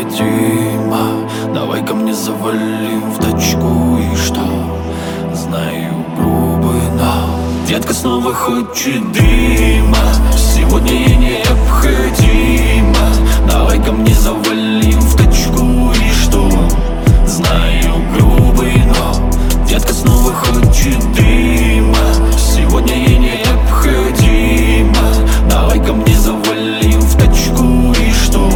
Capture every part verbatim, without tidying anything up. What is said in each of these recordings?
необходимо. Давай ко мне завалим в тачку. И что? Знаю, грубый, но детка снова хочет дыма. Сегодня ей необходимо. Давай ко мне завалим в тачку. И что? Знаю, грубый, но детка снова хочет дыма. Сегодня ей необходимо. Давай ко мне завалим в тачку. И что?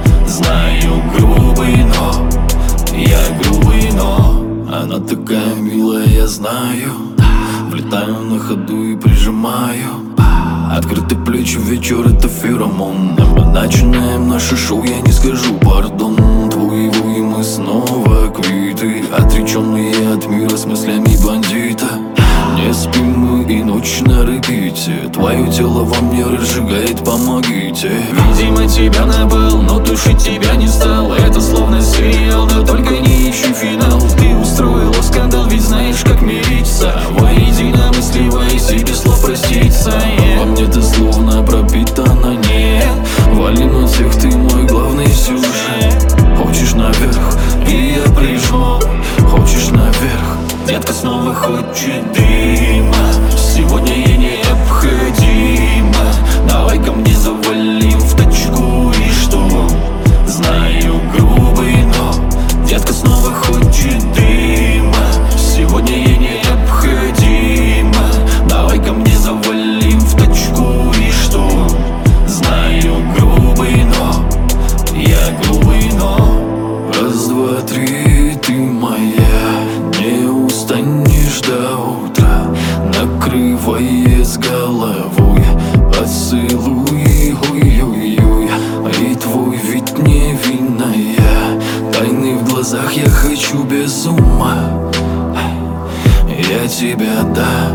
Знаю, грубый, но я грубый, но она такая милая, я знаю. Влетаю на ходу и прижимаю. Открытый плечи, вечер это феромон. Мы начинаем наше шоу, я не скажу пардон. Твоего и мы снова квиты, отреченные от мира с мыслями бандита. Не спим мы и ночь на репите. Твое тело во мне разжигает, помогите. Видимо, тебя набыл, но душить тебя не стал. Это словно сериал, но только не ищи финал. Ты устроила скандал, ведь знаешь, как мириться. Воедино мысливая себе слов проститься. Во мне ты словно пропитана, нет. Вали на всех, ты мой главный сюжет. Хочешь наверх, и я прижму. Хочешь наверх, детка снова хочет дыма. Сегодня ей необходимо. Давай ко мне завалим в тачку. И что? Знаю, грубый, но детка снова хочет дыма. Сегодня ей необходимо. Давай ко мне завалим в тачку. И что? Знаю, грубый, но я грубый, но раз, два, три, ты моя. Не устанешь до утра, накрывая с головой поцелуй, ой-ой-ой. И твой вид невинная, тайны в глазах, я хочу без ума. Я тебя, да.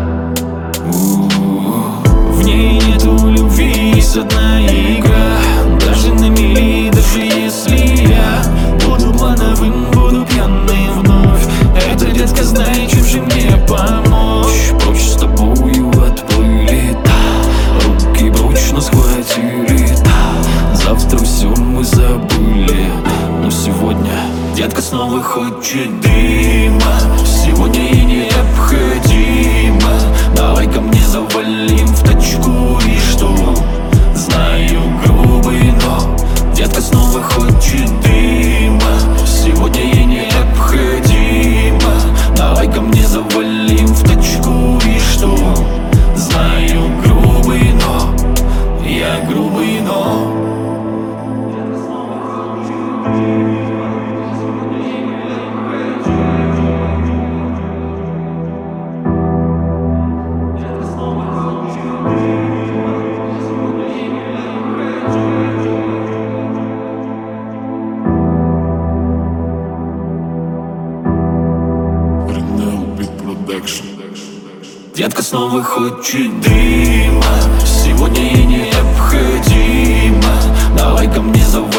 В ней нету любви, есть одна игра. Даже на мели, даже если я буду плановым, буду пьяным вновь. Эта детка знает, чем же мне помочь. Прочь с тобою отплыли, руки прочно схватили. Завтра все мы забыли, но сегодня Детка снова хочет дыма. Сегодня ей необходимо. Давай ко мне завалим в тачку. И что? Знаю, грубый, но детка снова хочет дыма. Сегодня ей необходимо. Давай ко мне завалим в тачку. И что? Знаю, грубый, но я грубый, но детка снова хочет дыма. Сегодня ей необходимо. Давай ко мне завалим